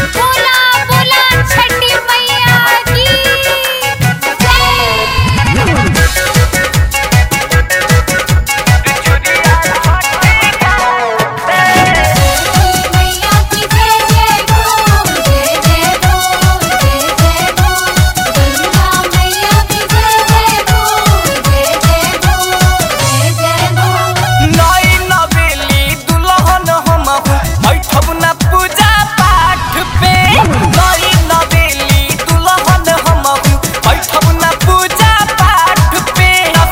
बोला बोला छठी मैया की मैया की जय जय बोल जय जय बोल जय जय बोल दुर्गा मैया की जय जय बोल जय जय बोल जय जय बोल नई नवेली दुल्हन हमहु बैठब न पूजा पाठ पे। नई नवेली दुल्हन हमहु बैठब न पूजा पाठ पे।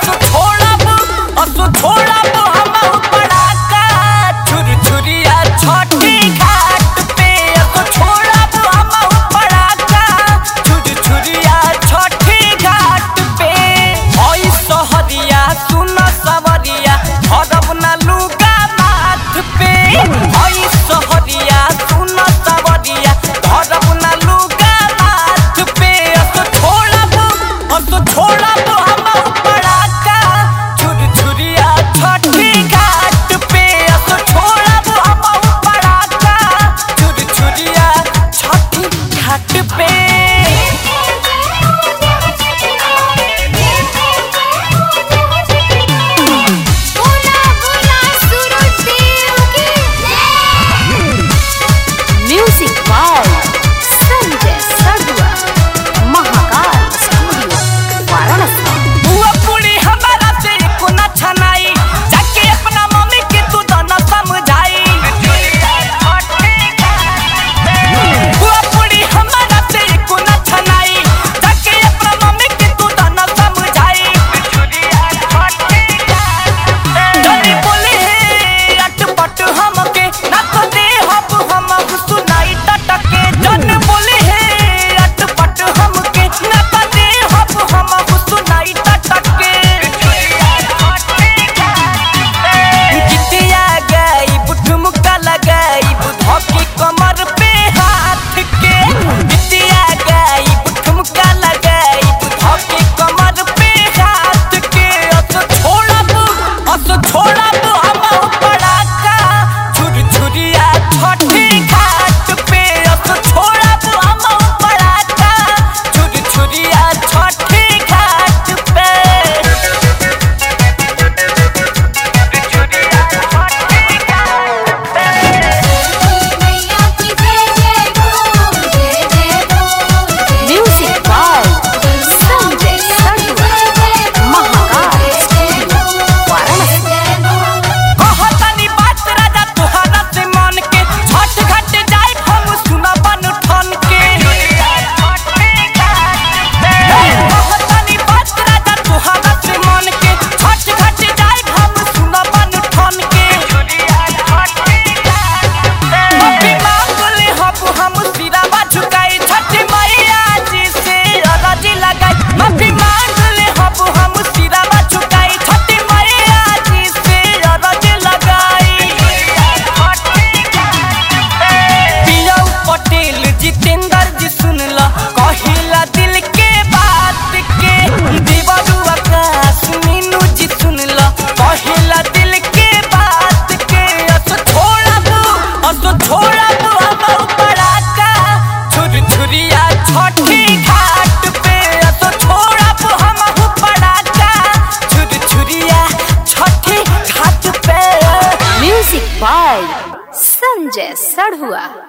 असु छोड़ब हमहु पड़ाका छुरछुरिया छठी घाट पे। असु छोड़ब हमहु पड़ाका छुरछुरिया छठी घाट पे। ओई सहरिया सुन सवरिया धरब न लुगा माथ पे। ओई सहरिया सुन सवरिया धरब न लुगा माथ पे। असु छोड़ब हमहु पड़ाका छुरछुरिया छठी घाट पे। असु छोड़ब हमहु पड़ाका छुरछुरिया छठी घाट पे। बोला बोला सूरज देव की music by Sanjay Sarua Mahakal studio Varanasi. बुआ पूरी हमारा से एको ना छनाई जाके अपना मम्मी के तू दाना समझाई। बुआ पूरी हमारा से एको ना छनाई जाके अपना मम्मी के तू दाना समझाई। जल्दी बोले अटपट हमके ना तो दे हम सुनाई टटके। जन बोले अटपट हमके ना तो दे हम सुनाई टटके। गिद्दिया गई ठुमका लगाई धोके कमर पे हाथ के। गिद्दिया गई ठुमका लगाई धोके कमर पे हाथ के। असु छोड़ब हमहु पड़ाका छुरछुरिया छठी घाट पे। असु छोड़ब हमहु पड़ाका छुरछुरिया छठी घाट पे। मैया की जय जय बोल जय जय बोल music by Sanjay Sarua Mahakal studio Varanasi. कहतनी बात राजा तुहरा से मन के छठ घाट जाए हम सुना बन ठन के। कहतनी बात राजा तुहरा से मन के छठ घाट जाए हम सुना बन ठन के। अभी मांगले हम सिरावा झुकाई छठी मैया जी से अरजी लगाई। अभी मांगले हम सिरावा झुकाई छठी मैया जी से अरजी लगाई। पियऊ पटेल जितेंद्र जी सुनला कहिला दिल के बात के। देवरू आकाश मीनू जी सुनला कहिला दिल के बात के। असु छोड़ब हमहु पड़ाका छुरछुरिया छठी घाट पे। असु छोड़ब हमहु पड़ाका छुरछुरिया छठी घाट पे। Music by Sanjay सरुआ।